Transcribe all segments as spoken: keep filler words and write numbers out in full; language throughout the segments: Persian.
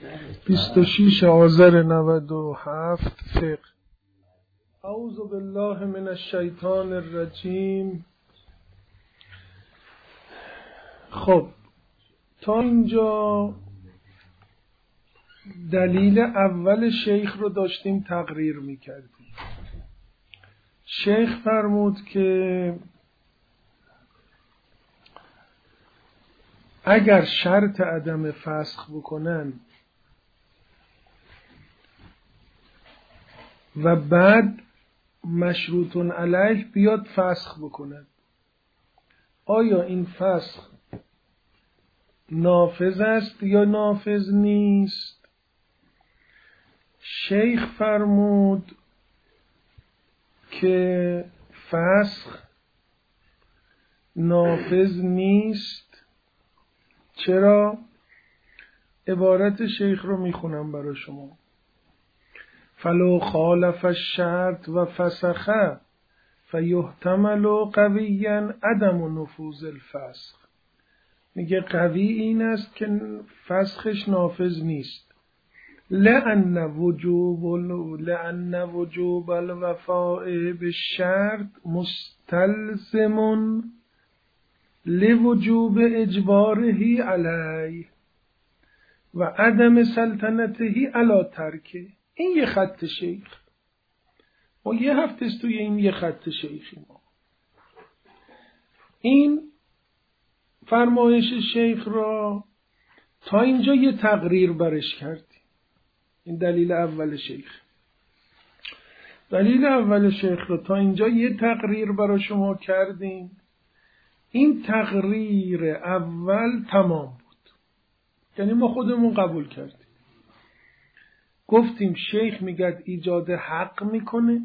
بیست و شش آذر نود و هفت فقه. اعوذ بالله من الشیطان الرجیم. خب تا اینجا دلیل اول شیخ رو داشتیم تقریر میکردیم. شیخ فرمود که اگر شرط عدم فسخ بکنن و بعد مشروطون علیه بیاد فسخ بکنن، آیا این فسخ نافذ است یا نافذ نیست؟ شیخ فرمود که فسخ نافذ نیست. چرا؟ عبارت شیخ رو میخونم برای شما. فلو خالف الشرط و فسخه فیحتمل قویا عدم نفوذ الفسخ. میگه قوی این است که فسخش نافذ نیست. لأن وجوب لأن وجوب الوفاء بالشرط مستلزم لوجوب اجباره علیه و عدم سلطنته علی ترکه. این یه خط شیخ. ما یه هفته است توی این یه خط شیخی. ما این فرمایش شیخ را تا اینجا یه تقریر برش کردیم. این دلیل اول شیخ. دلیل اول شیخ را تا اینجا یه تقریر برای شما کردیم. این تقریر اول تمام بود، یعنی ما خودمون قبول کردیم. گفتیم شیخ میگه ایجاد حق میکنه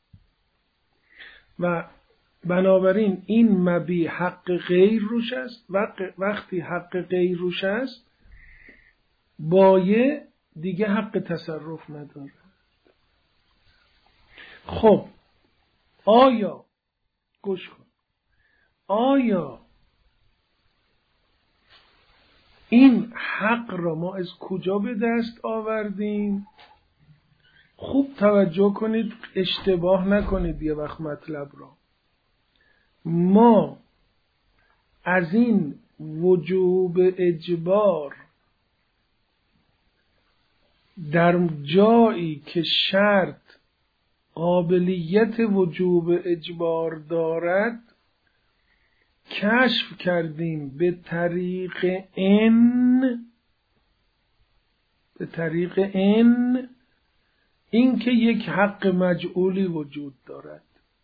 و بنابراین این مبی حق غیر روش است. وقتی حق غیر روش است بایه دیگه حق تصرف نداره. خب آیا گوش کن، آیا این حق را ما از کجا به دست آوردیم؟ خوب توجه کنید، اشتباه نکنید یه وقت مطلب را. ما از این وجوب اجبار در جایی که شرط قابلیت وجوب اجبار دارد کشف کردیم به طریق ان به طریق ان این که یک حق مجعولی وجود دارد.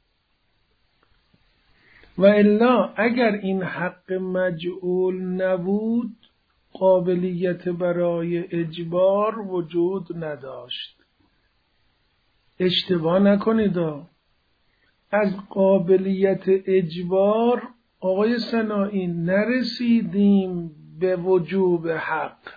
و الا اگر این حق مجعول نبود قابلیت برای اجبار وجود نداشت. اشتباه نکنید، از قابلیت اجبار آقای سنایی نرسیدیم به وجوب حق.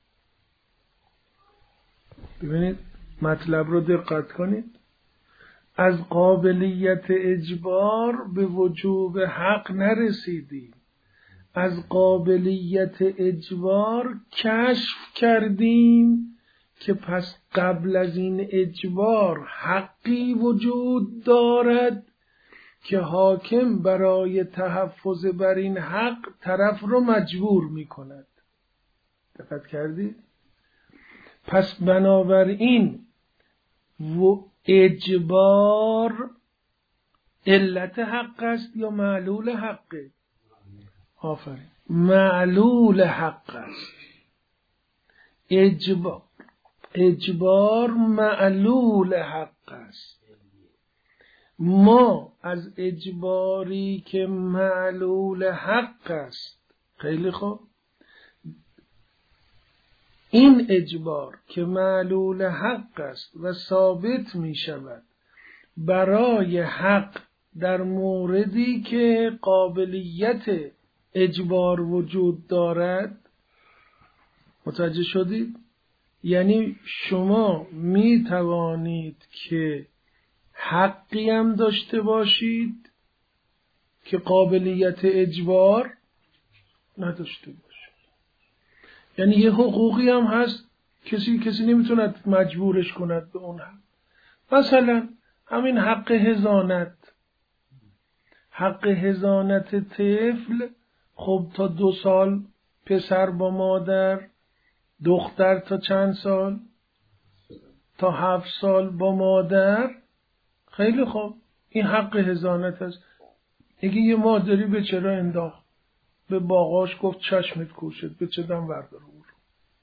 ببینید مطلب رو دقت کنید. از قابلیت اجبار به وجوب حق نرسیدیم. از قابلیت اجبار کشف کردیم که پس قبل از این اجبار حقی وجود دارد که حاکم برای تحفظ بر این حق طرف رو مجبور می کند. دقت کردید؟ پس بنابراین و اجبار علت حق است یا معلول حقه؟ آفرین، معلول حق است. اجبار اجبار معلول حق است. ما از اجباری که معلول حق است، خیلی خوب، این اجبار که معلول حق است و ثابت می شود برای حق در موردی که قابلیت اجبار وجود دارد. متوجه شدید؟ یعنی شما می توانید که حقی هم داشته باشید که قابلیت اجبار نداشته باشید. یعنی یه حقوقی هم هست کسی کسی نمیتونه مجبورش کند به اون حق. مثلا همین حق حضانت، حق حضانت طفل، خب تا دو سال پسر با مادر، دختر تا چند سال؟ تا هفت سال با مادر. خیلی خوب، این حق حضانت است. اگه یه مادری به چرا انداخت، به باقاش گفت چشمت کوشد، به چه دم وردار او رو.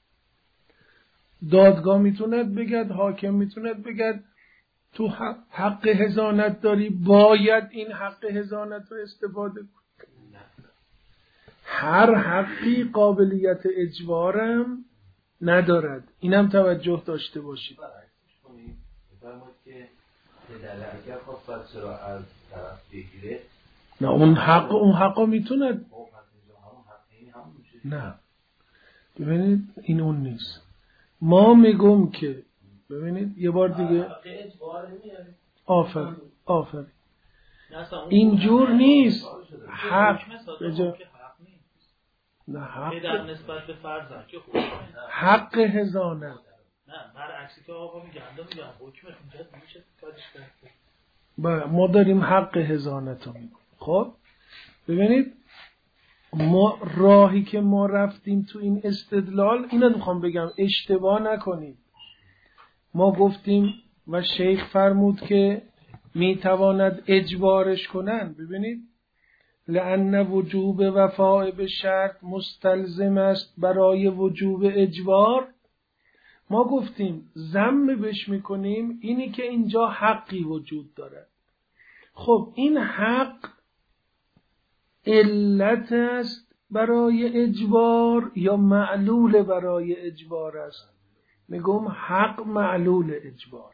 دادگاه میتوند بگد، حاکم میتوند بگد تو حق حضانت داری، باید این حق حضانت رو استفاده کنی. هر حقی قابلیت اجبارم ندارد، اینم توجه داشته باشید. که پدر اگر خواست بچه را از طرف بگیره، نه اون حق اون حقا میتوند. نه ببینید این اون نیست. ما میگم که ببینید یه بار دیگه آفر آفر اینجور نیست. حق بجا نه حق در نسبت به فرزند که خوب حق حضانت نه برعکسی که آقا میگه انده میگه حکمت اینجا میشه کارش کرد. با ما داریم حق حضانت رو میگم. خب ببینید ما راهی که ما رفتیم تو این استدلال، اینو میخوام بگم اشتباه نکنید. ما گفتیم و شیخ فرمود که میتواند اجبارش کنن. ببینید لأن وجوب وفاء به شرط مستلزم است برای وجوب اجبار. ما گفتیم ضم بش میکنیم اینی که اینجا حقی وجود داره. خب این حق علت است برای اجبار یا معلول برای اجبار است؟ میگم حق معلول اجبار.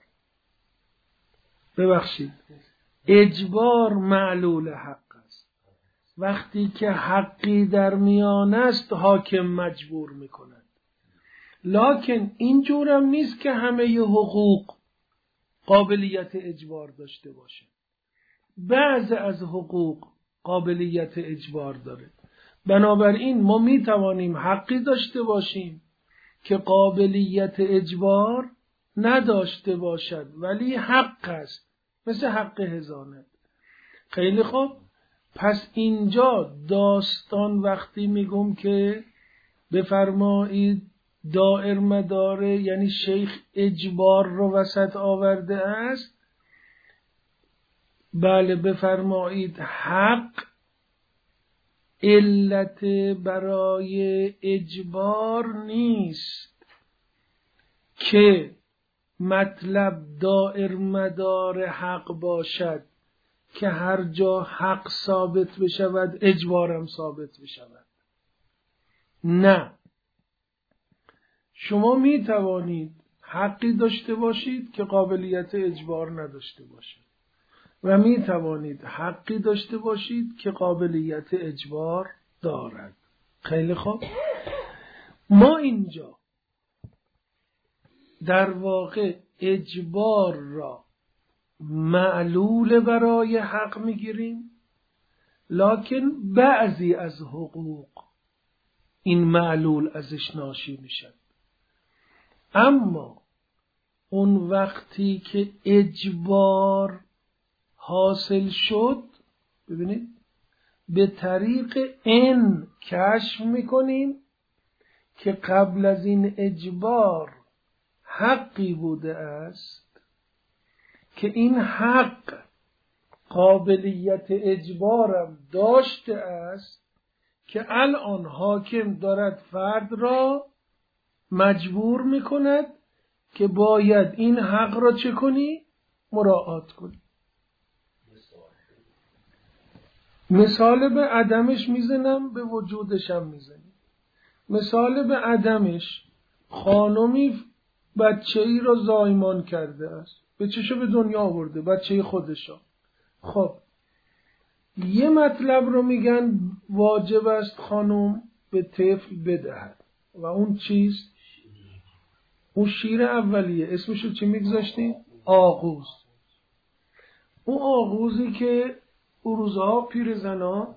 ببخشید اجبار معلول حق است. وقتی که حقی در میان است حاکم مجبور میکند. لکن اینجورم نیست که همه حقوق قابلیت اجبار داشته باشه. بعض از حقوق قابلیت اجبار داره. بنابراین ما می توانیم حقی داشته باشیم که قابلیت اجبار نداشته باشد ولی حق است، مثل حق حضانت. خیلی خوب، پس اینجا داستان وقتی میگم که بفرمایید دائر مداره، یعنی شیخ اجبار رو وسط آورده است. بله بفرمایید حق علت برای اجبار نیست که مطلب دائر مدار حق باشد که هر جا حق ثابت بشود اجبارم ثابت بشود. نه، شما می توانید حقی داشته باشید که قابلیت اجبار نداشته باشید و می توانید حقی داشته باشید که قابلیت اجبار دارد. خیلی خوب، ما اینجا در واقع اجبار را معلول برای حق می گیریم، لکن بعضی از حقوق این معلول ازش ناشی می شد. اما اون وقتی که اجبار حاصل شد، ببینید به طریق این کشف میکنیم که قبل از این اجبار حقی بوده است که این حق قابلیت اجبارم داشته است که الان حاکم دارد فرد را مجبور میکند که باید این حق را چه کنی؟ مراعات کنی. مثال به عدمش میزنم، به وجودش هم میزنم. مثال به عدمش، خانمی بچه ای را زایمان کرده است، بچه‌شو به دنیا آورده، بچه خودشو. خب یه مطلب رو میگن واجب است خانم به طفل بدهد و اون چیز اون شیر اولیه، اسمشو چی میگذاشتی؟ آغوز. اون آغوزی که اون روزها پیر زنا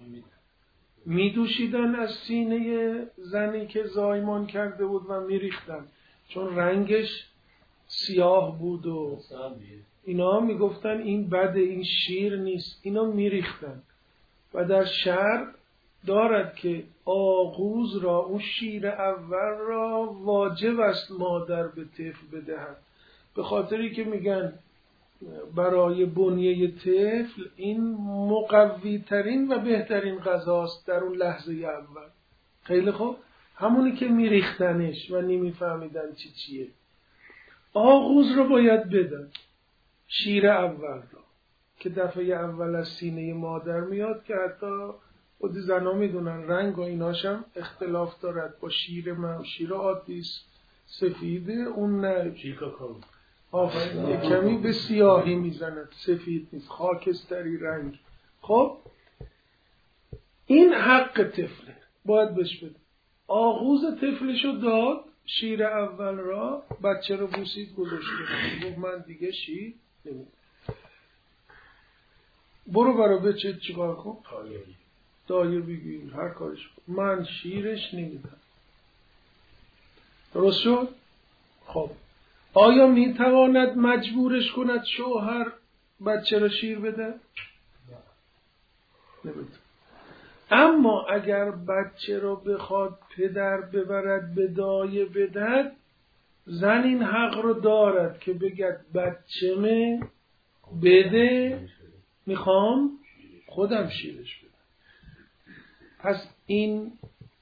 میدوشیدن از سینه زنی که زایمان کرده بود و میریختن. چون رنگش سیاه بود و اینا میگفتن این بده، این شیر نیست، اینا میریختن. و در شرع دارد که آغوز را، اون شیر اول را واجب است مادر به طفل بدهد، به خاطری که میگن برای بنیه طفل این مقوی ترین و بهترین غذاست در اون لحظه اول. خیلی خوب، همونی که میریختنش و نمیفهمیدن چی چیه. آغوز رو باید بدن، شیر اول را که دفعه اول از سینه مادر میاد، که حتی خود زنا میدونن رنگ و ایناشم اختلاف دارد. با شیر من شیر عادی سفیده، اون نه شیر کاکائو، آفرین، یک کمی به سیاهی میزند، سفید نیست، خاکستری رنگ. خب این حق طفله، باید بهش بده. آغوز طفلشو داد، شیر اول را، بچه رو بوسید گذاشته، گفت من دیگه شیر نمیدم. برو برا بچه چیکار کن؟ دایه بگیر، هر کارش کن، من شیرش نمیدم. درست شد؟ خب آیا میتواند مجبورش کند شوهر بچه را شیر بده؟ نمیتونه. اما اگر بچه را بخواد پدر ببرد به دایه بدهد، زن این حق رو دارد که بگد بچه می بده، میخوام خودم شیرش بدم. پس این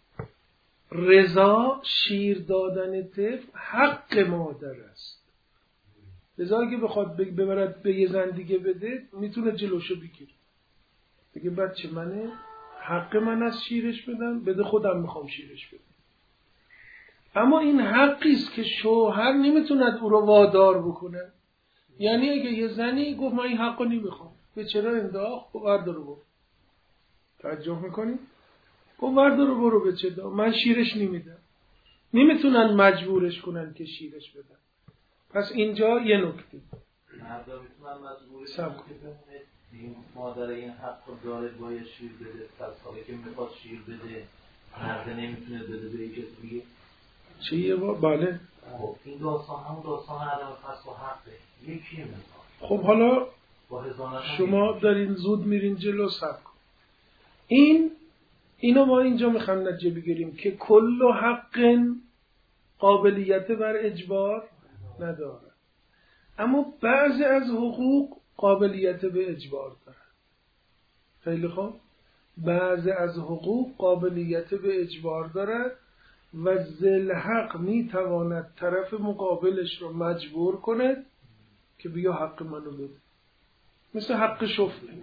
رضا شیر دادن طفل حق مادر است. رضا اگه بخواد ببرد به یه زن دیگه بده، میتونه جلوشو بگیره، بگه بچه منه، حق من از شیرش بدم، بده خودم میخوام شیرش بدم. اما این حقی است که شوهر نمیتوند او رو وادار بکنه. یعنی اگه یه زنی گفت من این حقو نمیخوام، به چرا انداخت؟ گفت بردارو برو. توجه میکنی؟ گفت بردارو برو به چه دا؟ من شیرش نمیدم. نمیتونن مجبورش کنن که شیرش بدن. پس اینجا یه نکته مردا میتونن مجبورش کنن این مادر این حق رو داره باید شیر بده، پس حالا که میخواد شیر بده مرد نمیتونه بده به کسی دیگه چیه با؟ بله. خب این داستان همون داستان عدم فسخ و حقه، یکی میخواد. خب حالا شما دارین زود میرین جلو، صبر کن. این اینو ما اینجا میخوام نتیجه بگیریم که کل حق قابلیت بر اجبار نداره، اما بعضی از حقوق قابلیت به اجبار داره. خیلی خوب، بعضی از حقوق قابلیت به اجبار داره و ذل حق میتواند طرف مقابلش رو مجبور کند که بیا حق منو بده. مثل حق شفعه.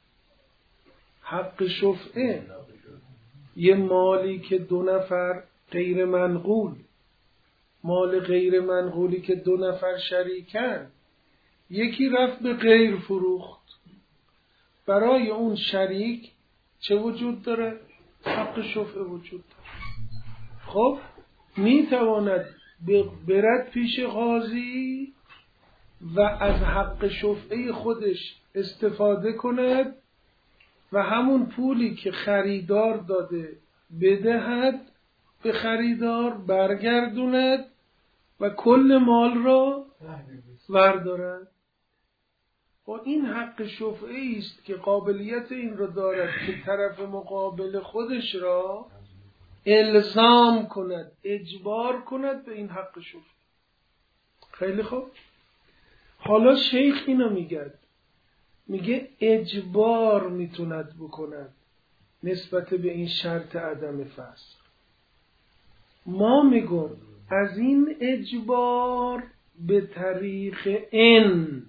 حق شفعه یه مالی که دو نفر غیر منقول، مال غیر منقولی که دو نفر شریکن، یکی رفت به غیر فروخت، برای اون شریک چه وجود داره؟ حق شفعه وجود داره. خب میتواند برد پیش قاضی و از حق شفعه خودش استفاده کند و همون پولی که خریدار داده بدهد به خریدار، برگردوند و کل مال را وردارد. و این حق شفعه است که قابلیت این را دارد که طرف مقابل خودش را الزام کند، اجبار کند به این حق شفعه. خیلی خوب. حالا شیخ اینو میگه، میگه اجبار میتوند بکند نسبت به این شرط عدم فسخ. ما میگم از این اجبار به طریق ان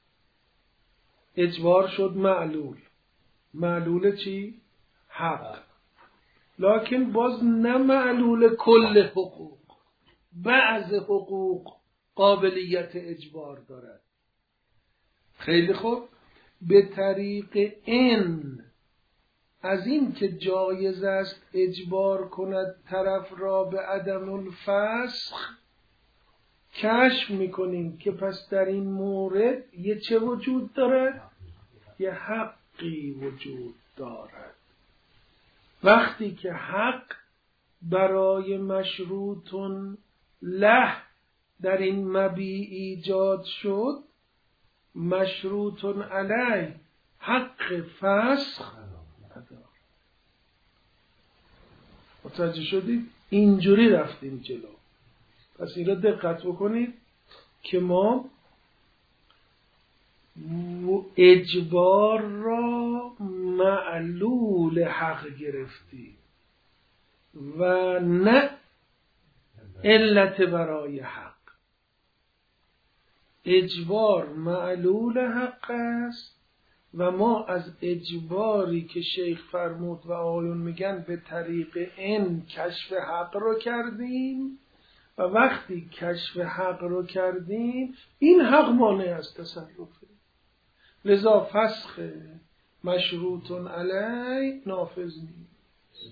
اجبار شد معلول. معلول چی؟ حق. لکن باز نه معلول کل حقوق، بعض حقوق قابلیت اجبار دارد. خیلی خوب. به طریق ان از این که جایز است اجبار کند طرف را به عدم الفسخ، کشف میکنیم که پس در این مورد یه چه وجود دارد؟ یه حقی وجود دارد. وقتی که حق برای مشروط له در این مبی ایجاد شد مشروط علی حق فسخ نداره. متوجه شدید؟ اینجوری رفتیم جلو. پس این را دقت بکنید که ما اجبار را معلول حق گرفتیم و نه علت برای حق. اجبار معلول حق است و ما از اجباری که شیخ فرمود و آقایون میگن به طریق ان کشف حق رو کردیم و وقتی کشف حق رو کردیم این حق مانع از تصرفه، لذا فسخ مشروط علی نافذ نیست.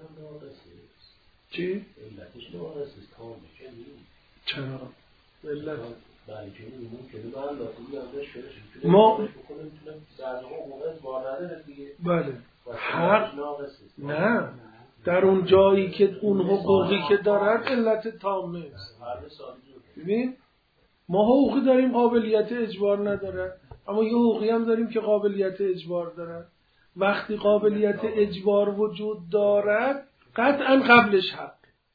چی؟ علتش ناقص است کامل نیست. چرا؟ علت برای که ممکنه بعد لازم ازش شده ما بکنیم در موقع وارد دیگه. بله حق نه در اون جایی که اون حقوقی که دارد علت تامه است. ببین ما حقوقی داریم قابلیت اجبار نداره، اما یه حقوقی هم داریم که قابلیت اجبار داره. وقتی قابلیت اجبار وجود دارد قطعا قبلش حق،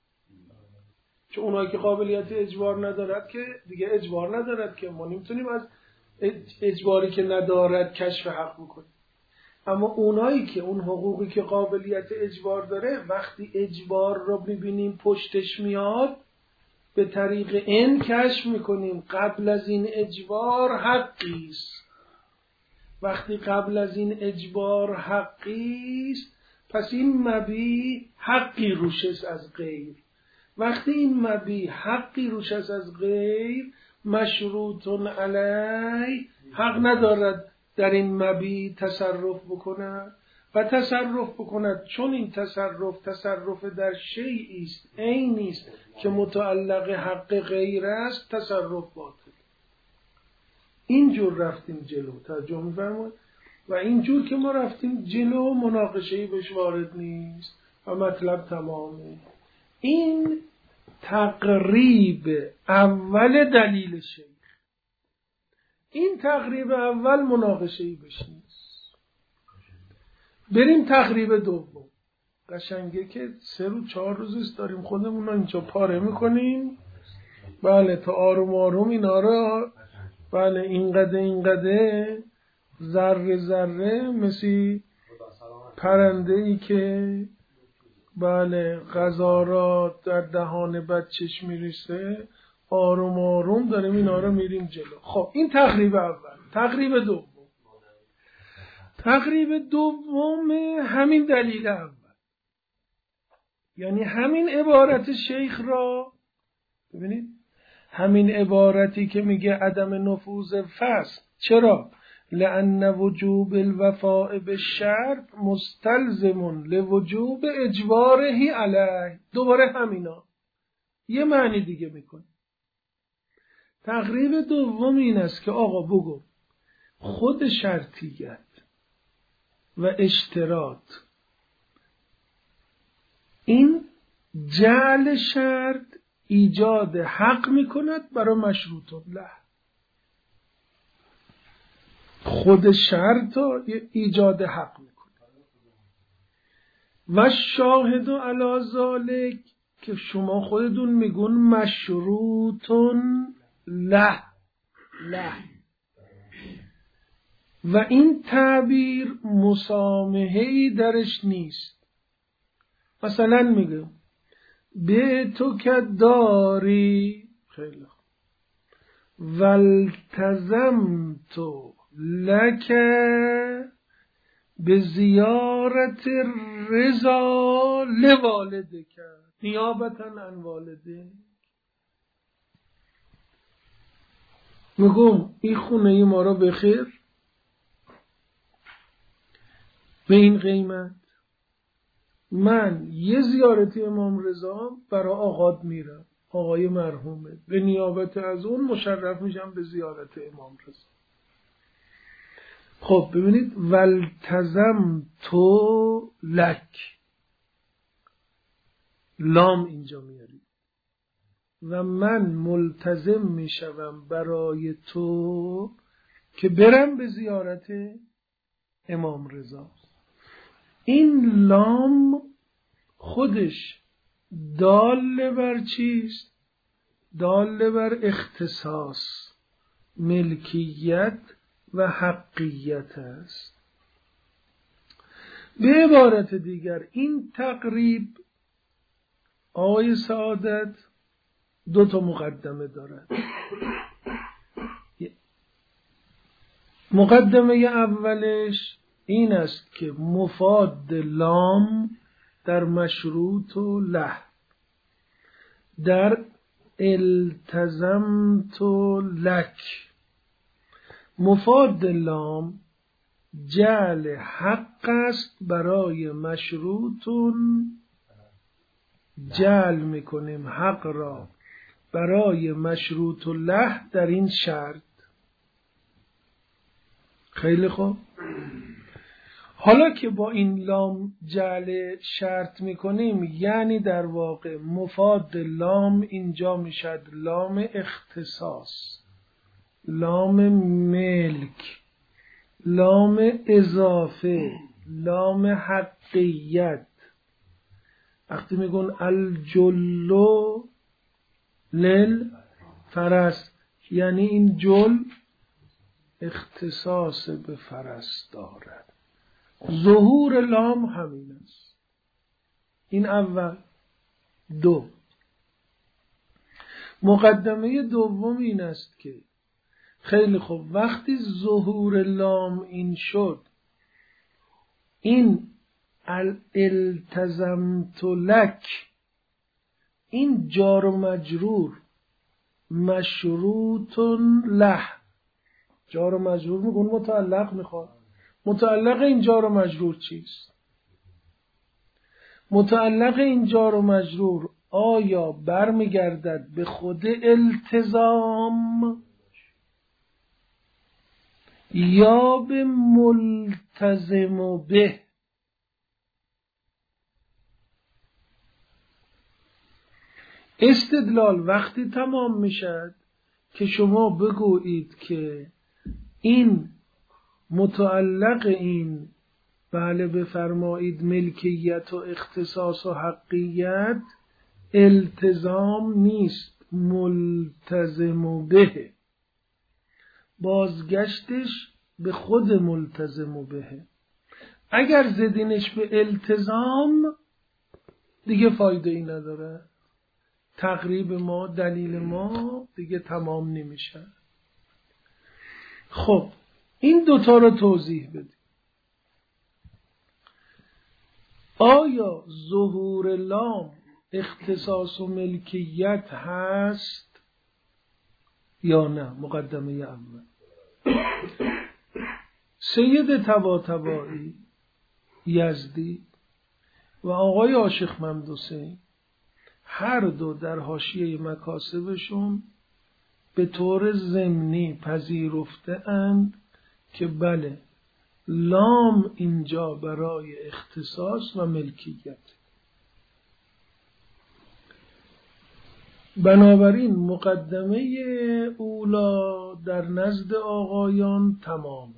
چون اونایی که قابلیت اجبار ندارد که دیگه اجبار ندارد که ما نمیتونیم از اجباری که ندارد کشف حق بکنیم. اما اونایی که اون حقوقی که قابلیت اجبار داره وقتی اجبار رو میبینیم پشتش میاد به طریق ان کشف میکنیم قبل از این اجبار حقیست. وقتی قبل از این اجبار حقیست پس این مبی حقی روش است از غیر. وقتی این مبی حقی روش است از غیر مشروط علی حق ندارد در این مبی تصرف بکند و تصرف بکند چون این تصرف تصرف در شیئی است عینی است که متعلق حق غیر است تصرف باطل. اینجور رفتیم جلو، توجه می‌فرمایید؟ و اینجور که ما رفتیم جلو مناقشه‌ای بهش وارد نیست و مطلب تمامه. این تقریب اول دلیل شیخ. این تقریب اول مناقشه‌ای بهش نیست. بریم تقریب دوم. قشنگه که سه روز چهار روز داریم خودمون رو اینجا پاره میکنیم. بله تا آروم آروم اینا رو بله اینقدر اینقدر ذره ذره مثل پرنده ای که بله غذا را در دهان بچش میریسه آروم آروم داریم اینا رو میریم جلو. خب این تقریب اول. تقریب دوم تقریب دوم همین دلیل اول، یعنی همین عبارت شیخ را ببینید، همین عبارتی که میگه عدم نفوذ فسق. چرا؟ لأن وجوب الوفاء بالشرط مستلزم لوجوب اجباره علیه. دوباره همینا یه معنی دیگه میکنه. تقریب دوم این است که آقا بگو خود شرطیت و اشتراط این جعل شرط ایجاد حق میکند برای مشروط له. خود شرط ایجاد حق میکنه و شاهد علی ذالک که شما خودتون میگون مشروطن له له و این تعبیر مسامحه‌ای درش نیست. مثلا میگم به تو که داری خیلی خوب والتزمت لک به زیارت رضا لوالده کرد نیابتا عن والده. میگم این خونه ما را بخیر به این قیمت من یه زیارت امام رضا برای آقاد میرم، آقای مرحومه، به نیابت از اون مشرف میشم به زیارت امام رضا. خب ببینید والتزم تو لک لام اینجا میاری و من ملتزم می شوم برای تو که برم به زیارت امام رضا. این لام خودش دال بر چیست؟ دال بر اختصاص، ملکیت و حقیت است. به عبارت دیگر این تقریب آقای سعادت دو تا مقدمه دارد. مقدمه اولش این است که مفاد لام در مشروط و له، در التزمت لک، مفاد لام جعل حق است برای مشروطون، جعل میکنیم حق را برای مشروط له در این شرط. خیلی خوب. حالا که با این لام جعل شرط میکنیم، یعنی در واقع مفاد لام اینجا میشد لام اختصاص، لام ملک، لام اضافه، لام حقیت. وقتی میگن الجلو لل فرس، یعنی این جل اختصاص به فرس دارد. ظهور لام همین است. این اول. دو، مقدمه دوم این است که خیلی خوب، وقتی ظهور لام این شد، این الالتزمت لک، این جار و مجرور مشروط له، جار و مجرور میگون متعلق میخواد. متعلق این جار و مجرور چیست؟ متعلق این جار و مجرور آیا برمیگردد به خود التزام یا به ملتزم به؟ استدلال وقتی تمام میشد که شما بگویید که این متعلق این، بله بفرمایید، ملکیت و اختصاص و حقیت التزام نیست، ملتزم به، بازگشتش به خود ملتزم به. اگر زدینش به التزام دیگه فایده ای نداره، تقریب ما، دلیل ما دیگه تمام نمیشه. خب این دوتا رو توضیح بدیم. آیا ظهور لام اختصاص و ملکیت هست یا نه؟ مقدمه اول. سید طباطبایی یزدی و آقای عاشق ممدوسی هر دو در حاشیه مکاسبشون به طور ضمنی پذیرفته اند که بله، لام اینجا برای اختصاص و ملکیت. بنابراین مقدمه اولا در نزد آقایان تمامه.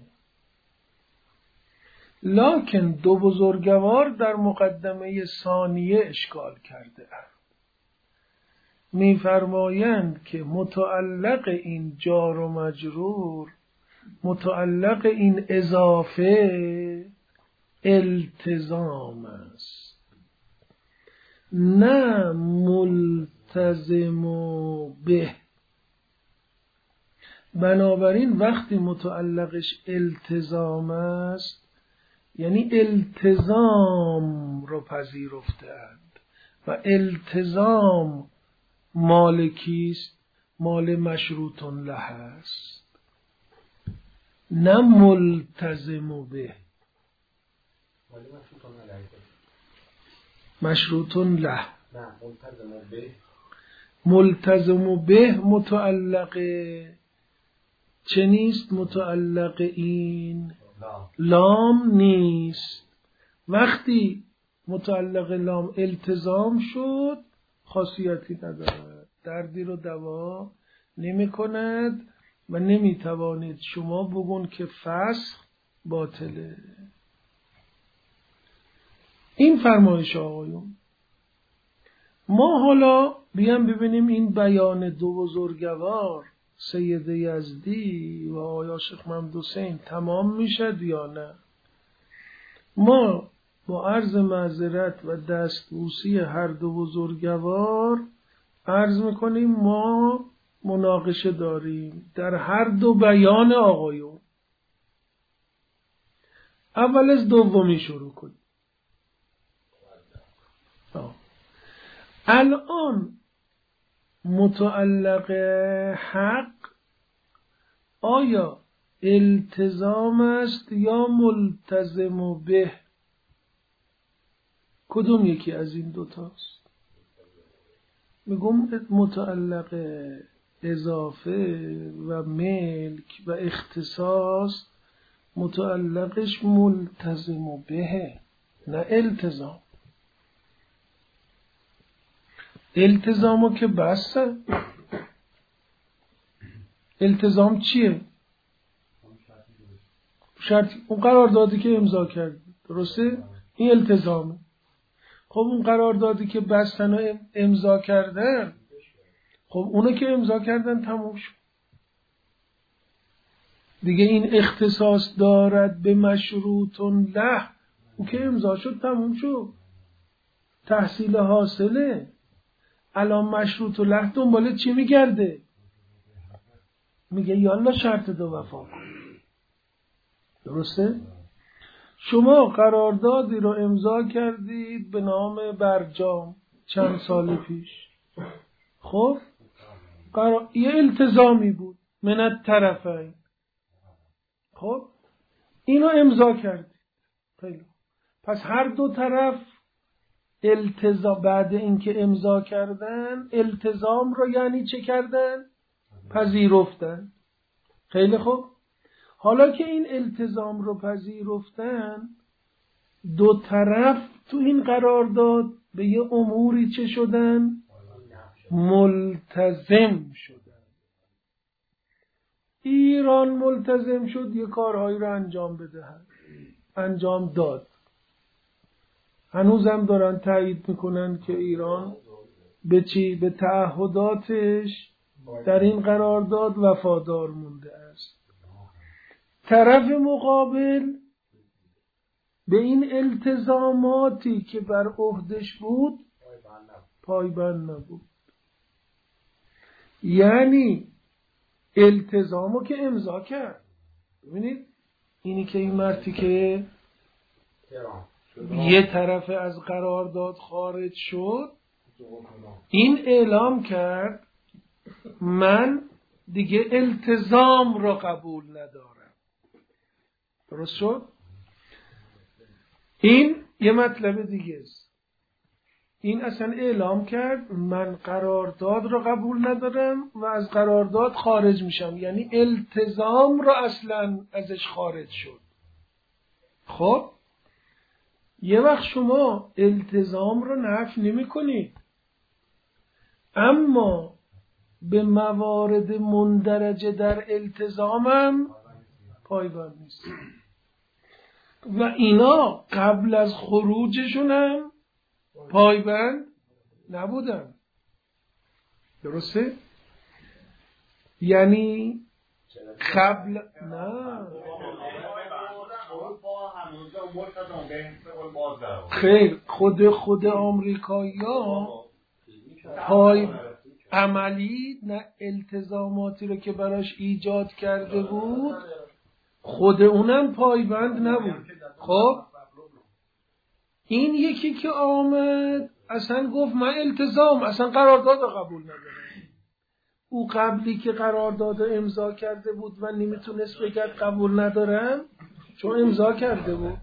لکن دو بزرگوار در مقدمه ثانیه اشکال کرده اند. می‌فرمایند که متعلق این جار و مجرور، متعلق این اضافه التزام است، نه ملتزم به. بنابراین وقتی متعلقش التزام است، یعنی التزام رو پذیرفتند و التزام مال کیست؟ مال مشروطون له است، نه ملتزم به. مشروطون له، نه ملتزم به. ملتزم به متعلق چه نیست؟ متعلق این لام نیست. وقتی متعلق لام التزام شد خاصیتی ندارد. دردی رو دوا نمی کند و نمی توانید شما بگون که فسخ باطله. این فرمایش آقایون. ما حالا بیام ببینیم این بیان دو بزرگوار سید یزدی و آیا شیخ محمد حسین تمام میشد یا نه. ما با عرض معذرت و دستبوسی هر دو بزرگوار عرض میکنیم ما مناقشه داریم در هر دو بیان آقایون. اول از دومی شروع کنیم. الان متعلق حق آیا التزام است یا ملتزم به؟ کدوم یکی از این دوتاست؟ میگم متعلق اضافه و ملک و اختصاص متعلقش ملتزم به نه التزام. التزامو که بسته. التزام چیه؟ شرطی. اون قراردادی که امضا کرد درسته؟ این التزامه. خب اون قراردادی که بستن و امضا کردن، خب اونو که امضا کردن تموم شد دیگه. این اختصاص دارد به مشروط له، اون که امضا شد تموم شد، تحصیل حاصله. الان مشروط له دنباله چی میگرده؟ میگه یالا شرط دو وفا کن. درسته؟ شما قراردادی رو امضا کردید به نام برجام چند سال پیش. خب قرار... یه التزامی بود من الطرفین. خب اینو امضا کردید. خیلی. پس هر دو طرف التزام بعد اینکه امضا کردن التزام رو یعنی چه کردن؟ پذیرفتن. خیلی خوب. حالا که این التزام رو پذیرفتن، دو طرف تو این قرارداد به یه اموری چه شدن؟ ملتزم شدن. ایران ملتزم شد یه کارهایی رو انجام بدهد، انجام داد. هنوزم دارن تایید میکنن که ایران به چی؟ به تعهداتش در این قرارداد وفادار مونده است. طرف مقابل به این التزاماتی که بر عهدش بود پایبند نبود. یعنی التزامو که امضا کرد. ببینید اینی که این مرتی که یه طرف از قرارداد خارج شد، این اعلام کرد من دیگه التزام را قبول ندارم. درست شد؟ این یه مطلب دیگه است. این اصلا اعلام کرد من قرارداد را قبول ندارم و از قرارداد خارج میشم، یعنی التزام را اصلا ازش خارج شد. خب یه وقت شما التزام را نفی نمی کنید، اما به موارد مندرجه در التزامم پایبند نیست و اینا قبل از خروجشون هم پایبند نبودن. درسته؟ یعنی قبل نه خیر، خود خود آمریکایی ها پای عملی نه التزاماتی رو که براش ایجاد کرده بود خود اونم پایبند نبود. خب این یکی که آمد اصلا گفت من التزام اصلا قرارداد رو قبول ندارم. او قبلی که قرارداد رو امضا کرده بود و نمیتونست بگه قبول ندارم چون امضا کرده بود.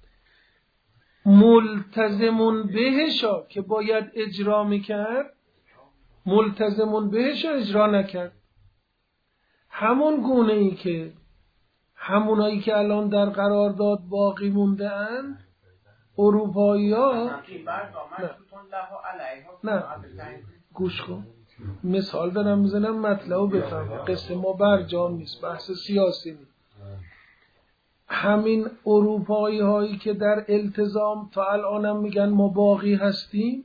ملتزمون بهشا که باید اجرا میکرد ملتزمون بهشا اجرا نکرد. همون گونه ای که همونایی که الان در قرارداد باقی مونده اند اروپایی ها نه, نه. گوش کن مثال دارم میزنم مطلب بفهم. قصه ما برجام نیست، بحث سیاسی نیست. همین اروپایی هایی که در التزام تا الانم میگن ما باقی هستیم،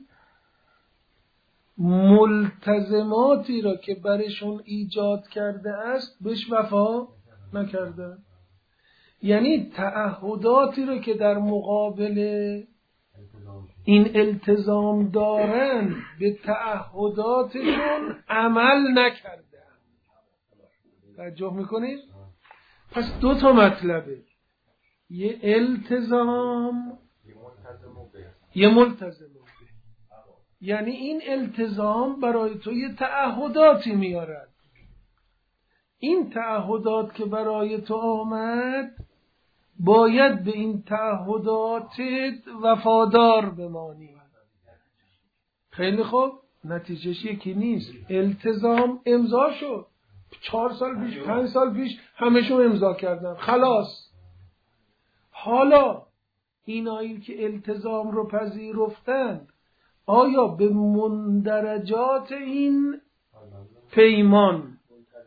ملتزماتی را که برشون ایجاد کرده است بهش وفا نکردن. یعنی تعهداتی را که در مقابل این التزام دارن به تعهداتشون عمل نکردن. توجه میکنید؟ پس دو تا مطلبه، یه التزام یه ملتزم. یعنی این التزام برای تو یه تعهداتی میارد. این تعهدات که برای تو آمد باید به این تعهداتت وفادار بمانی. خیلی خوب، نتیجهش یکی نیست. التزام امضا شد، چهار سال پیش پنج سال پیش همشون امضا کردن، خلاص. حالا اینایی که التزام رو پذیرفتند آیا به مندرجات این پیمان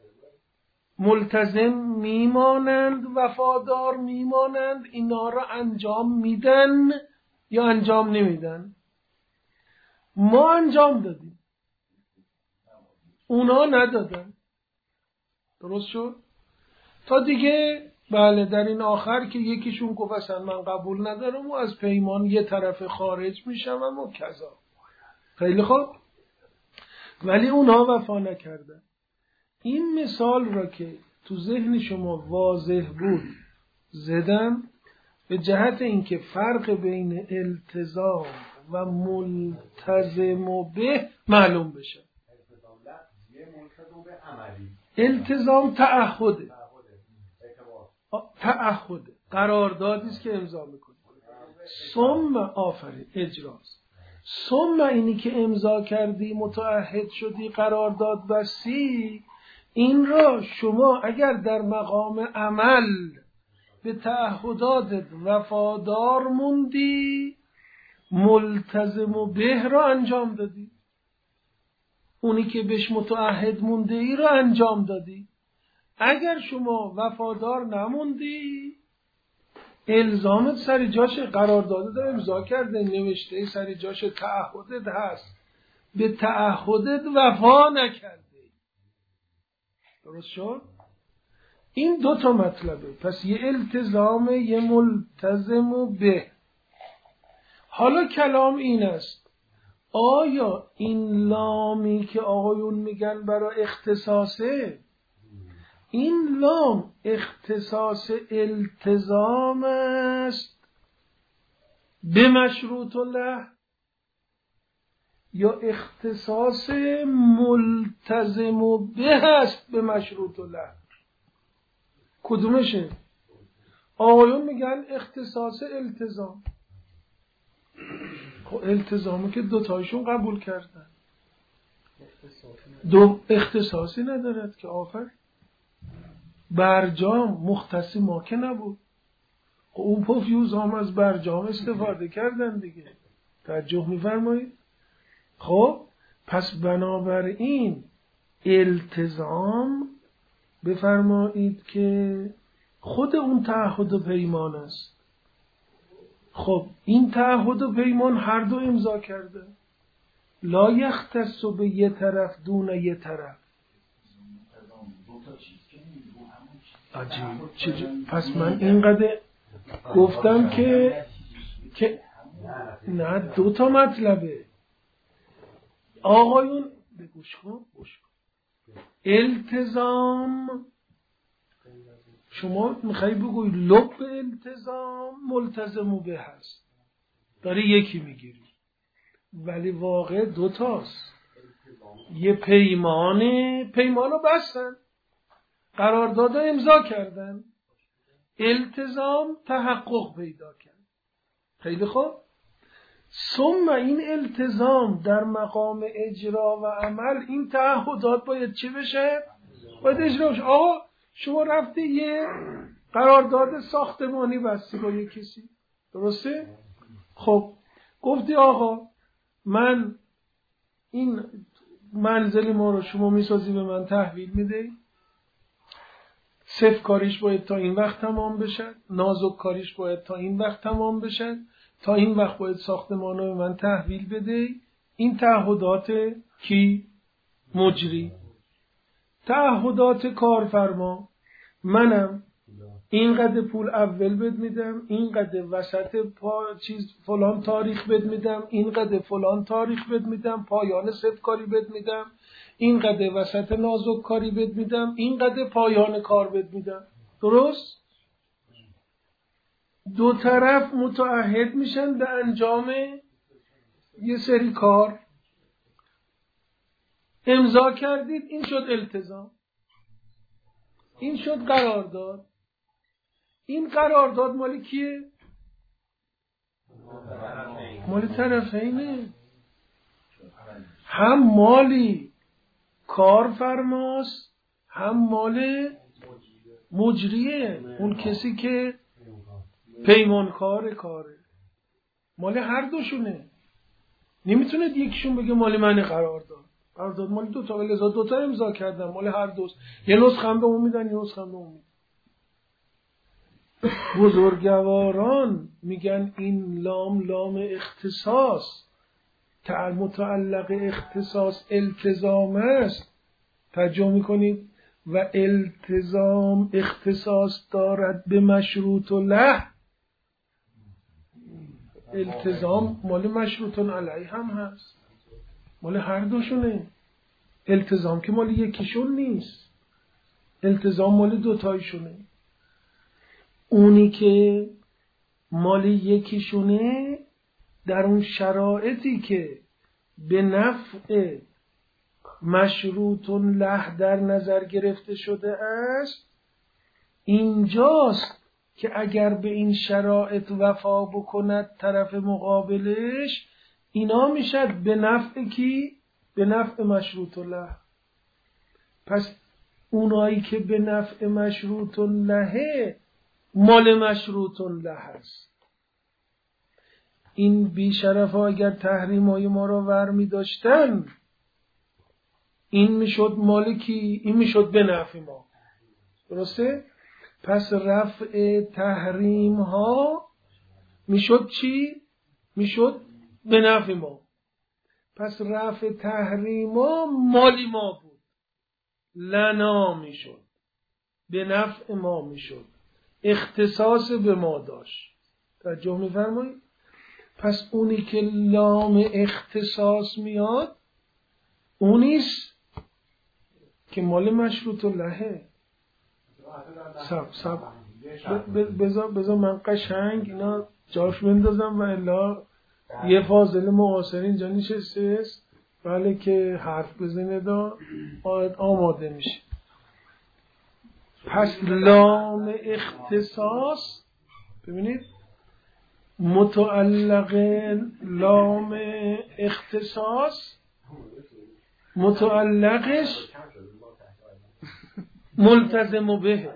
ملتزم میمانند، وفادار میمانند، اینا را انجام میدن یا انجام نمیدن؟ ما انجام دادیم، اونا ندادن. درست شد؟ تا دیگه بله در این آخر که یکیشون گفت اصلا من قبول ندارم و از پیمان یه طرف خارج میشم و کذا. خیلی خوب، ولی اونا وفا نکردن. این مثال را که تو ذهن شما واضح بود زدم به جهت اینکه فرق بین التزام و ملتزم و به معلوم بشه. التزام تعهده، تعهده قراردادی است که امضا میکنه. ثم آفرین اجراست. ثم اینی که امضا کردی، متعهد شدی، قرارداد بستی، این را شما اگر در مقام عمل به تعهداتت وفادار موندی، ملتزم و به را انجام دادی. اونی که بهش متعهد مونده ای را انجام دادی. اگر شما وفادار نموندی، الزامت سر جاش، قراردادت رو امضا کرده، نوشته سر جاش، تعهدت هست، به تعهدت وفا نکرده. درست شد؟ این دو تا مطلبه. پس یه التزام، یه ملتزم و به. حالا کلام این است، آیا این لامی که آقایون میگن برای اختصاصه، این لام اختصاص التزام است به مشروط الله یا اختصاص ملتزم و به است به مشروط الله؟ کدومشه؟ آقایون میگن اختصاص التزام. خب التزامی که دوتایشون قبول کردن، دو اختصاصی ندارد که آخر برجام مختصی ما که نبود. خب اون پوفیوز هم از برجام استفاده کردن دیگه. توجه میفرمایید؟ خب پس بنابراین التزام بفرمایید که خود اون تعهد و پیمان است. خب این تعهد و پیمان هر دو امضا کرده، لا یختص به یه طرف دون یه طرف. عجیب. چجور؟ پس من اینقدر گفتم که که نه دو تا مطلبه. آقایون بگوش کن گوش کن. التزام شما میخوایی بگوی لب التزام ملتزم به هست، داری یکی میگیری، ولی واقع دوتاست. یه پیمانه، پیمانو بستن، قرارداد امضا کردن، التزام تحقق پیدا کرد. خیلی خوب. ثم این التزام در مقام اجرا و عمل، این تعهدات باید چه بشه؟ باید اجرا بشه. آقا شما رفتی یه قرارداد ساختمانی بستی با یه کسی، درسته؟ خب گفتی آقا من این منزل ما رو شما میسازی به من تحویل میدی، صفر کاریش باید تا این وقت تمام بشد، نازک کاریش باید تا این وقت تمام بشد، تا این وقت باید ساختمان رو به من تحویل بده. این تعهدات کی؟ مجری. تعهدات کارفرما، منم اینقدر پول اول بد میدم، اینقدر وسط پا چیز فلان تاریخ بد میدم، اینقدر فلان تاریخ بد میدم، پایان صفر کاری بد میدم، اینقدر وسط نازک کاری بد میدم، اینقدر پایان کار بد میدم. درست؟ دو طرف متعهد میشن به انجام یه سری کار. امضا کردید، این شد التزام، این شد قرارداد. این قرارداد مالی کیه؟ مالی طرفینه. هم مالی کارفرماست، هم مال مجریه، اون کسی که پیمانکار کاره. مال هر دوشونه. نمیتونه یکیشون بگه مال من قرارداد. قرارداد مال دو تا، لذا دو تا امضا کردم، مال هر دوست. یه نسخه هم به اون میدن، یه نسخه هم به اون میدن. بزرگواران میگن این لام لام اختصاص، متعلق اختصاص التزام است. ترجمه میکنید و التزام اختصاص دارد به مشروط له. التزام مال مشروط علیه هم هست، مال هر دوشونه. التزام که مال یکیشون نیست، التزام مال دوتایشونه. اونی که مال یکیشونه در اون شرایطی که به نفع مشروط له در نظر گرفته شده است، اینجاست که اگر به این شرایط وفا بکند طرف مقابلش، اینا میشد به نفع کی؟ به نفع مشروط له. پس اونایی که به نفع مشروط له مال مشروط له هست. این بیشرف ها اگر تحریم های ما را ور می داشتن، این میشد مال کی؟ این میشد به نفع ما. درسته؟ پس رفع تحریم ها میشد چی؟ میشد به نفع ما. پس رفع تحریم ها مالی ما بود، لنا میشد، به نفع ما میشد، اختصاص به ما داشت. توجه می‌فرمایید؟ پس اونی که لام اختصاص میاد اونیست که مال مشروط لهه. سب سب بذار بذار من قشنگ اینا جاش بندازم و الا یه فاضل معاصر اینجا نشسته است، بله، که حرف بزنه دا آماده میشه. پس لام اختصاص، ببینید متعلق لام اختصاص متعلقش ملتزم به.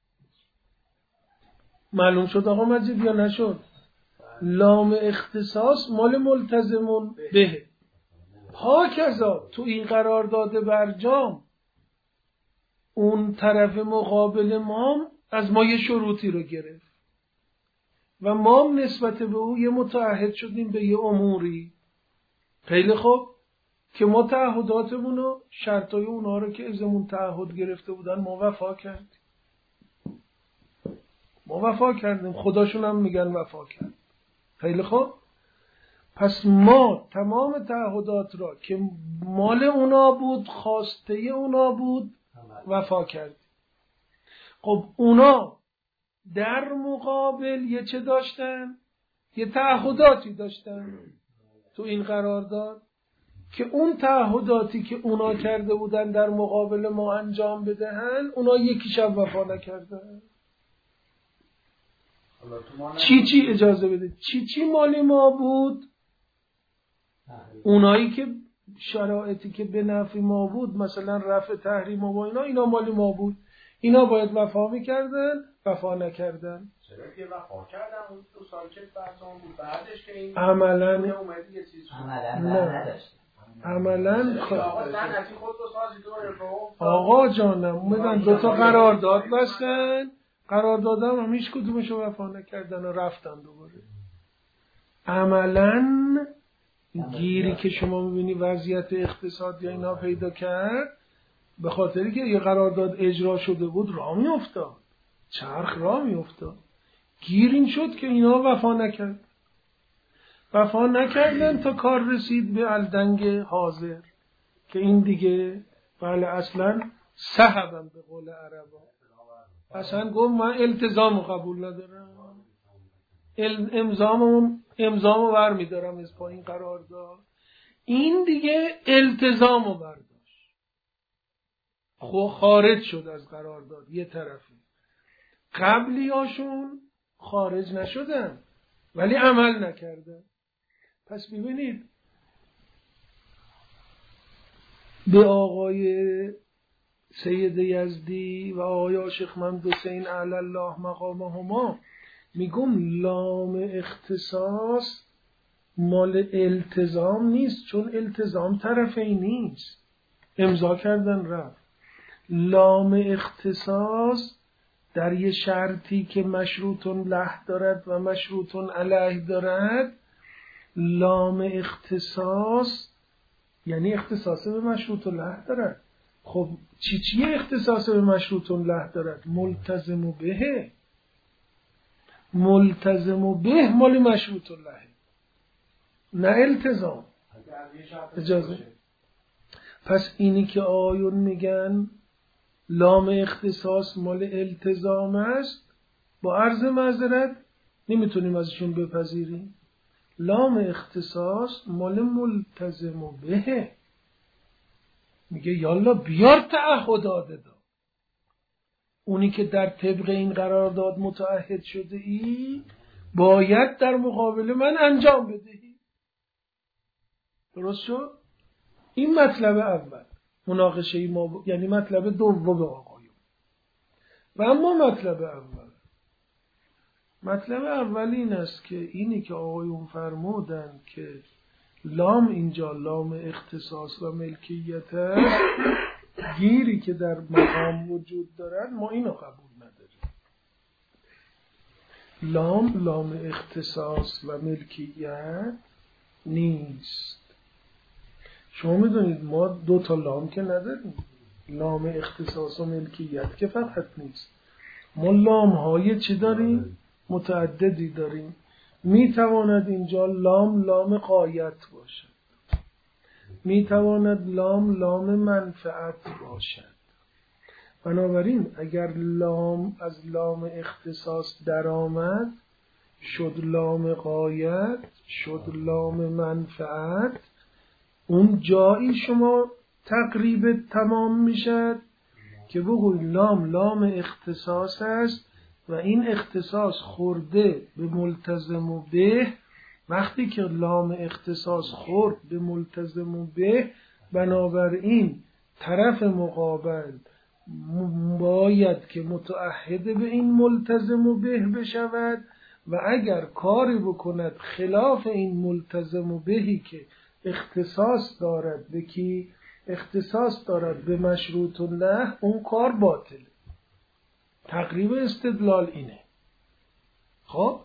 معلوم شد آقا مجید یا نشد؟ لام اختصاص مال ملتزم به. هاکذا تو این قرارداد برجام اون طرف مقابل مام از ما یه شروطی رو گرفت و ما نسبت به او یه متعهد شدیم به یه اموری. خیلی خوب، که ما تعهداتمون و شرطای اونها رو که ازمون تعهد گرفته بودن ما وفا کردیم. ما وفا کردیم، خداشون هم میگن وفا کرد. خیلی خوب، پس ما تمام تعهدات را که مال اونا بود، خواسته اونا بود، وفا کردیم. خب اونا در مقابل یه چه داشتن؟ یه تعهداتی داشتن تو این قرارداد که اون تعهداتی که اونا کرده بودن در مقابل ما انجام بدهن، اونا یکیش هم وفا نکردن. چی چی اجازه بده؟ چی چی مالی ما بود؟ اونایی که شرایطی که به نفع ما بود، مثلا رفع تحریم و اینا، اینا مالی ما بود، اینا باید وفا میکردن، وفا نکردن. چرا که وفا کردن اون دو سال که بعدش بود، بعدش که این عملاً اومد یه چیز عملاً نداشت. عملا آقا جانم اومدن دوتا قرارداد بستن، قراردادم هم هیچ کدومشو وفا نکردن و رفتن دوباره. عملا گیری که شما میبینی وضعیت اقتصادی اینا پیدا کرد به خاطری که یه قرارداد اجرا شده بود راه میافتاد، چرخ راه میافتاد. گیر این شد که اینا وفا نکرد وفا نکردن تا کار رسید به الدنگ حاضر که این دیگه بله اصلا سحبم به قول عربا، اصلا گفت من التزامو قبول ندارم، امضامو امضامو برمیدارم از پایین قرارداد. این دیگه التزامو برداشت، خب خارج شد از قرارداد. یه طرفی قبلی هاشون خارج نشدن ولی عمل نکردن. پس ببینید به آقای سید یزدی و آقای عاشق محمد حسین علی الله مقامهما میگم لام اختصاص مال التزام نیست، چون التزام طرفی نیست، امضا کردن رفت. لام اختصاص در یه شرطی که مشروطون له دارد و مشروطون علیه دارد، لام اختصاص یعنی اختصاص به مشروط له دارد. خب چی چیه اختصاص به مشروط له دارد؟ ملتزم به، ملتزم به مال مشروط له، نه التزام. اجازه. پس اینی که آیون میگن لام اختصاص مال التزام است، با عرض معذرت نمیتونیم ازشون بپذیریم. لام اختصاص مال ملتزم به، میگه یالا بیار تعهدات دا، اونی که در طبق این قرارداد متعهد شده ای باید در مقابل من انجام بدهی. درست شد؟ این مطلب اول مناقشه ما ب... یعنی مطلب دوم آقایون. و اما مطلب اول مطلب اول این است که اینی که آقایون فرمودن که لام اینجا لام اختصاص و ملکیت است، گیری که در مقام وجود دارد ما اینو قبول نداریم. لام لام اختصاص و ملکیت نیست. شما میدونید ما دو تا لام که نداریم، لام اختصاص و ملکیت که فقط نیست، ما لام های چی داریم؟ متعددی داریم. میتواند اینجا لام لام غایت باشد، میتواند لام لام منفعت باشد. بنابراین اگر لام از لام اختصاص درآمد شد لام غایت، شد لام منفعت، اون جایی شما تقریب تمام میشد که بگوی لام لام اختصاص است و این اختصاص خورده به ملتزم و به. وقتی که لام اختصاص خورد به ملتزم و به، بنابراین طرف مقابل باید که متعهد به این ملتزم و به بشود و اگر کاری بکند خلاف این ملتزم و بهی که اختصاص دارد به کی؟ اختصاص دارد به مشروط له، اون کار باطله. تقریب استدلال اینه. خب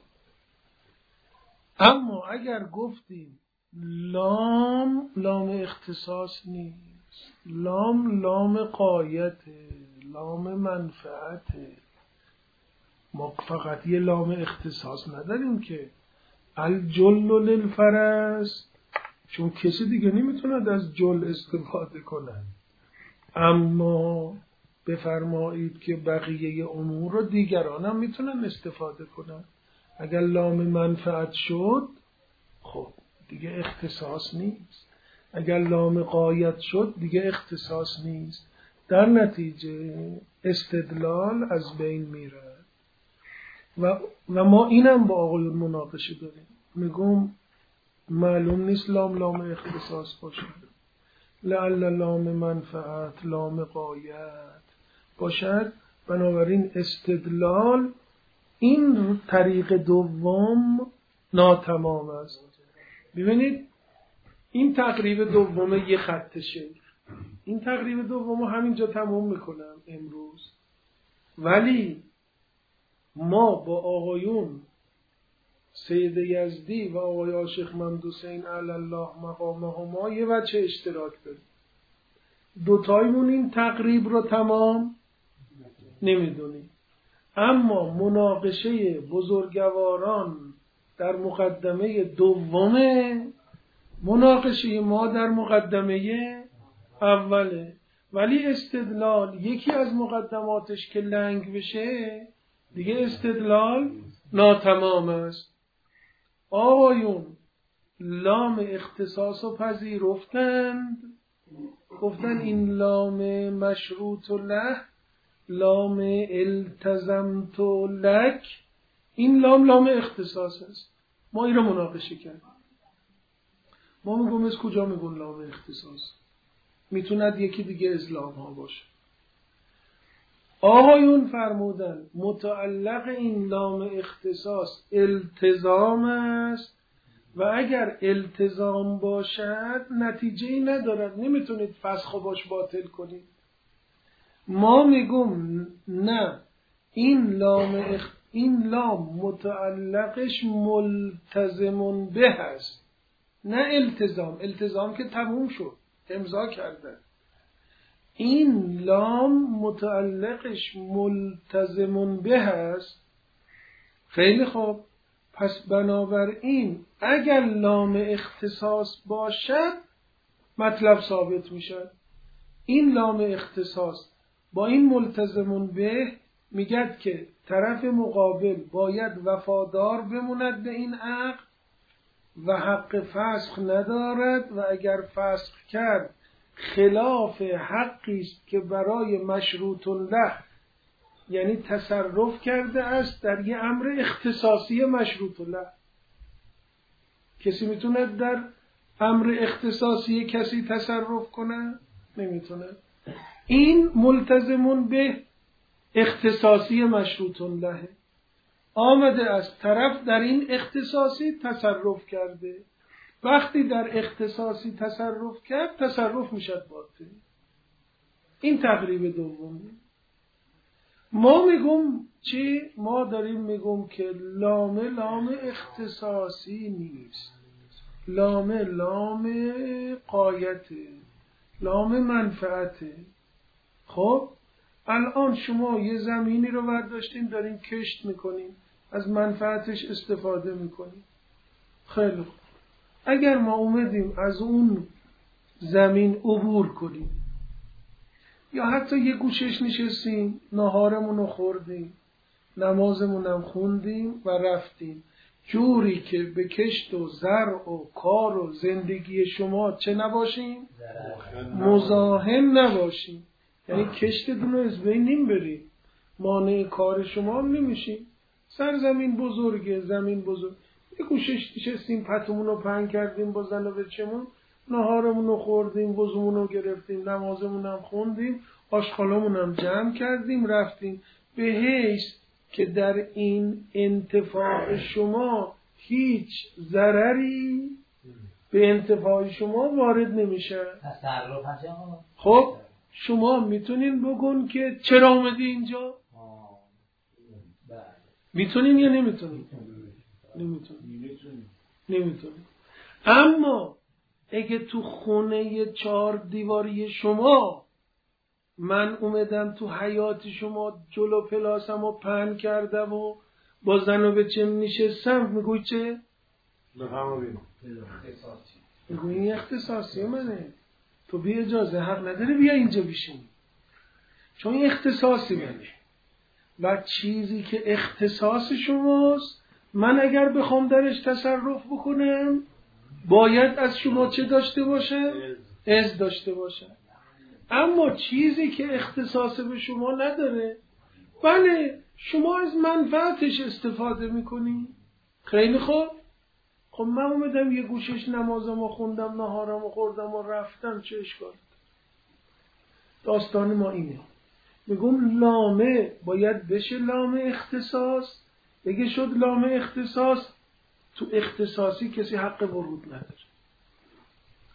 اما اگر گفتیم لام لام اختصاص نیست، لام لام غایته، لام منفعته، ما فقط یه لام اختصاص نداریم که الجل للفرس، چون کسی دیگه نمیتونه از جل استفاده کنه. اما بفرمایید که بقیه امور رو دیگران هم میتونن استفاده کنن. اگر لام منفعت شد خب دیگه اختصاص نیست، اگر لام غایت شد دیگه اختصاص نیست. در نتیجه استدلال از بین میره و, و ما اینم با آقایون مناقشه داریم. میگم معلوم نیست لام لام اختصاص باشه، لعل لام منفعت لام غایت باشد. بنابراین استدلال این طریق دوم ناتمام است. ببینید این تقریب دومه یه خط شیخ. این تقریب دومه همینجا تموم میکنم امروز. ولی ما با آقایون سید یزدی و آقای عاشق محمد حسین علی الله مقامهما یه وجه اشتراک داریم. دوتایمون این تقریب رو تمام نمیدونیم، اما مناقشه بزرگواران در مقدمه دومه، مناقشه ما در مقدمه اوله. ولی استدلال یکی از مقدماتش که لنگ بشه دیگه استدلال ناتمام است. آقایون لام اختصاص رو پذیرفتند، گفتن این لام مشروط له، لام التزمت لک، این لام لام اختصاص است. ما این رو مناقشه کردیم. ما میگم از کجا میگن لام اختصاص؟ میتوند یکی دیگه از لام ها باشه. آقایون فرمودن متعلق این لام اختصاص التزام است و اگر التزام باشد نتیجه‌ای ندارد، نمیتونید فسخ باش باطل کنید. ما میگم نه، این لام اخ... این لام متعلقش ملتزم به هست، نه التزام. التزام که تموم شد، امضا کردن. این لام متعلقش ملتزم به هست. خیلی خوب، پس بنابراین اگر لام اختصاص باشد مطلب ثابت میشد. این لام اختصاص با این ملتزم به میگد که طرف مقابل باید وفادار بموند به این عقد و حق فسخ ندارد و اگر فسخ کرد خلاف حقی است که برای مشروط له، یعنی تصرف کرده است در یه امر اختصاصی مشروط له. کسی میتونه در امر اختصاصی کسی تصرف کنه؟ نمیتونه. این ملتزمون به اختصاصی مشروط له، آمده از طرف در این اختصاصی تصرف کرده. وقتی در اختصاصی تصرف کرد تصرف میشد باطل. این تقریب دوم. ما میگم چی؟ ما داریم میگم که لام لام اختصاصی نیست، لام لام غایته، لام منفعته. خب الان شما یه زمینی رو برداشتین دارین کشت میکنین، از منفعتش استفاده میکنین. خیلی خوب، اگر ما اومدیم از اون زمین عبور کنیم یا حتی یه گوشش نشستیم، ناهارمون رو خوردیم، نمازمون هم خوندیم و رفتیم، جوری که به کشت و زرع و کار و زندگی شما چه نباشیم؟ مزاحم نباشیم. یعنی کشتتون رو از بین نیم بریم، مانع کار شما هم نمیشیم. سرزمین بزرگه، زمین بزرگ، یه گوشش نشستیم، پتمون رو پهن کردیم با زن و بچه‌مون، نهارمون رو خوردیم، وضومون رو گرفتیم، نمازمون هم خوندیم، آشغالمون هم جمع کردیم، رفتیم، به حیث که در این انتفاع شما هیچ ضرری به انتفاع شما وارد نمیشه. خب شما میتونین بگون که چرا اومدی اینجا؟ میتونین یا نمیتونین؟ نمیتونین. نمیتونین. اما اگه تو خونه چهار دیواری شما من اومدم تو حیات شما جلو پلاسم و پهن کردم و با زن و بچه نشستم، میگوی چه؟ بفهمم میگوی این اختصاصی منه، تو بی اجازه حق نداری بیا اینجا بشینی، چون این اختصاصی منه و چیزی که اختصاص شماست من اگر بخوام درش تصرف بکنم باید از شما چه داشته باشه؟ از داشته باشه. اما چیزی که اختصاص به شما نداره، بله شما از منفعتش استفاده میکنی. خیلی خوب، خب من اومدم یه گوشش نمازم خوندم، نهارم خوردم و رفتم، چه اشکال؟ داستان ما اینه. میگم لامه باید بشه لام اختصاص. بگه شد لام اختصاص، تو اختصاصی کسی حق ورود نداره.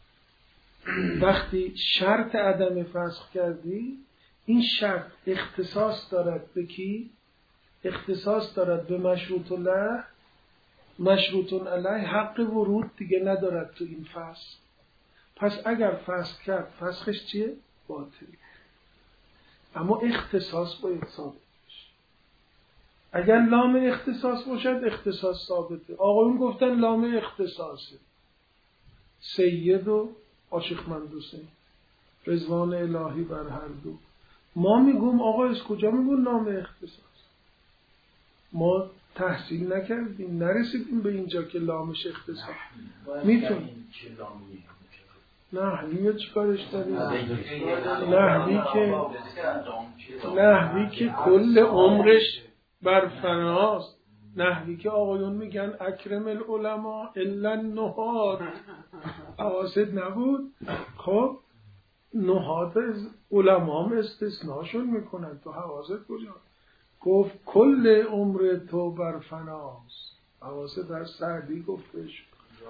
وقتی شرط عدم فسخ کردی، این شرط اختصاص دارد به کی؟ اختصاص دارد به مشروط له، مشروط علیه، حق ورود دیگه ندارد تو این فسخ. پس اگر فسخ کرد فسخش چیه؟ باطل. اما اختصاص باید ثابت بشه. اگر لام اختصاص باشد اختصاص ثابته. آقایون گفتن لام اختصاصه، سید و عاشق مندوسه، رضوان الهی بر هر دو. ما میگم آقا از کجا میگون لام اختصاص؟ ما تحصیل نکردیم، نرسیدیم به اینجا که لامش اختصاص میتونیم. نحوی چی کارش داریم؟ نحوی که نحوی که کل عمرش بر فناست. نحوی که آقایون میگن اکرم العلماء الا النحات، حواست نبود؟ خب نحات علما هم استثناشون میکنن، تو حواست کجا؟ گفت کل عمر تو بر فناست، حواست در سعدی گفتش.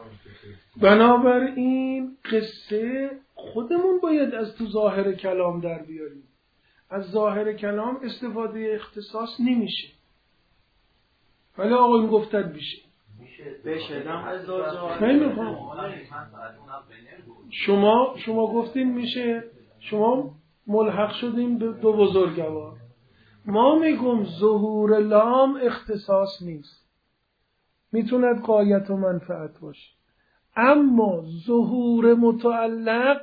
بنابراین قصه خودمون باید از تو ظاهر کلام در بیاریم. از ظاهر کلام استفاده اختصاص نمیشه، ولی آقایون گفتن میشه. بشه نمیخوام. شما شما گفتین میشه، شما ملحق شدیم به دو بزرگوار. ما میگم ظهور لام اختصاص نیست، میتوند غایت و منفعت باشه، اما ظهور متعلق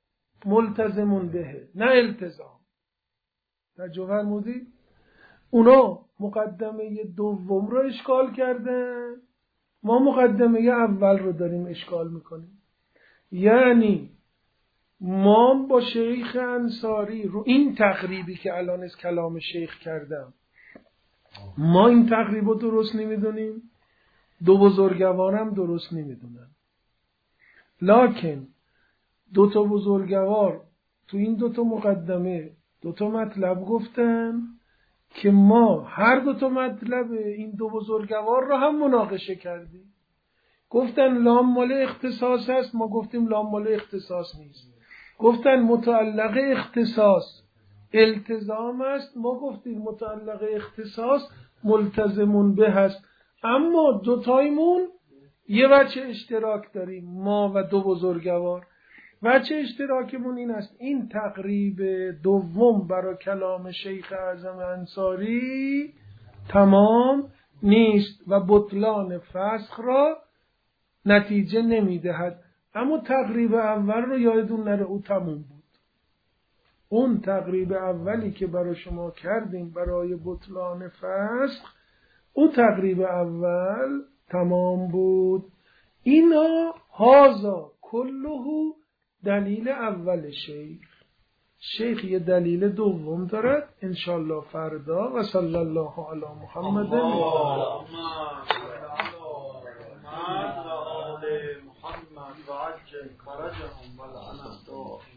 ملتزم بهه، نه التزام. توجه فرمودید؟ اونا مقدمه دوم رو اشکال کردن، ما مقدمه اول رو داریم اشکال میکنیم. یعنی ما با شیخ انصاری رو این تقریبی که الان از کلام شیخ کردم، ما این تقریب رو درست نمیدونیم، دو بزرگوارم درست نمیدونن. لکن دو تا بزرگوار تو این دو تا مقدمه دو تا مطلب گفتن که ما هر دو تا مطلب این دو بزرگوار رو هم مناقشه کردیم. گفتن لام مال اختصاص است، ما گفتیم لام مال اختصاص نیست. گفتن متعلق اختصاص التزام است، ما گفتیم متعلق اختصاص ملتزمون به هست. اما دوتایمون یه وجه اشتراک داریم، ما و دو بزرگوار. وجه اشتراکمون این است، این تقریب دوم برای کلام شیخ اعظم انصاری تمام نیست و بطلان فسخ را نتیجه نمیدهد. اما تقریب اول رو یادتون نره، او تمام بود. اون تقریب اولی که برای شما کردیم برای بطلان فسخ، او تقریب اول تمام بود. اینا هازا کلهو دلیل اول شیخ. شیخ یه دلیل دوم دارد انشالله فردا. و صلی الله علی محمد محمد و عجل فرجهم و لعنت